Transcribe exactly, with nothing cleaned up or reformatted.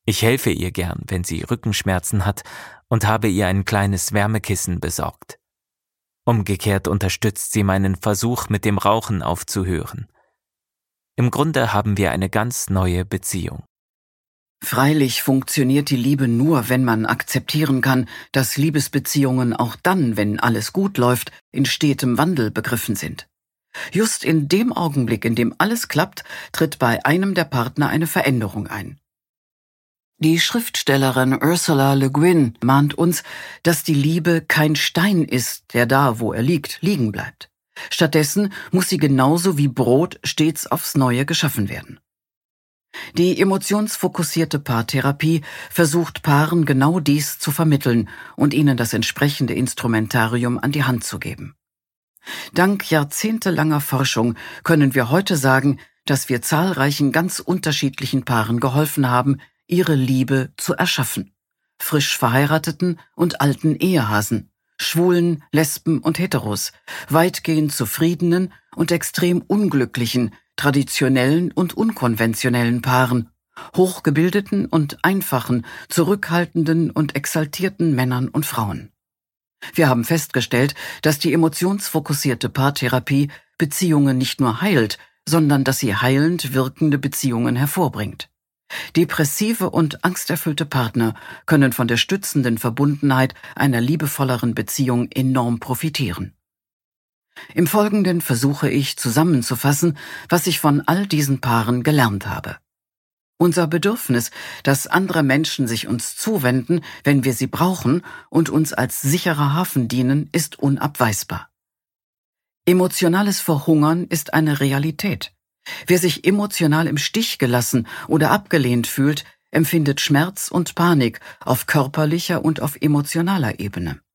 Ich helfe ihr gern, wenn sie Rückenschmerzen hat, und habe ihr ein kleines Wärmekissen besorgt. Umgekehrt unterstützt sie meinen Versuch, mit dem Rauchen aufzuhören. Im Grunde haben wir eine ganz neue Beziehung. Freilich funktioniert die Liebe nur, wenn man akzeptieren kann, dass Liebesbeziehungen auch dann, wenn alles gut läuft, in stetem Wandel begriffen sind. Just in dem Augenblick, in dem alles klappt, tritt bei einem der Partner eine Veränderung ein. Die Schriftstellerin Ursula Le Guin mahnt uns, dass die Liebe kein Stein ist, der da, wo er liegt, liegen bleibt. Stattdessen muss sie genauso wie Brot stets aufs Neue geschaffen werden. Die emotionsfokussierte Paartherapie versucht Paaren genau dies zu vermitteln und ihnen das entsprechende Instrumentarium an die Hand zu geben. Dank jahrzehntelanger Forschung können wir heute sagen, dass wir zahlreichen ganz unterschiedlichen Paaren geholfen haben, ihre Liebe zu erschaffen. Frisch verheirateten und alten Ehehasen, Schwulen, Lesben und Heteros, weitgehend zufriedenen und extrem unglücklichen, traditionellen und unkonventionellen Paaren, hochgebildeten und einfachen, zurückhaltenden und exaltierten Männern und Frauen. Wir haben festgestellt, dass die emotionsfokussierte Paartherapie Beziehungen nicht nur heilt, sondern dass sie heilend wirkende Beziehungen hervorbringt. Depressive und angsterfüllte Partner können von der stützenden Verbundenheit einer liebevolleren Beziehung enorm profitieren. Im Folgenden versuche ich zusammenzufassen, was ich von all diesen Paaren gelernt habe. Unser Bedürfnis, dass andere Menschen sich uns zuwenden, wenn wir sie brauchen und uns als sicherer Hafen dienen, ist unabweisbar. Emotionales Verhungern ist eine Realität. Wer sich emotional im Stich gelassen oder abgelehnt fühlt, empfindet Schmerz und Panik auf körperlicher und auf emotionaler Ebene.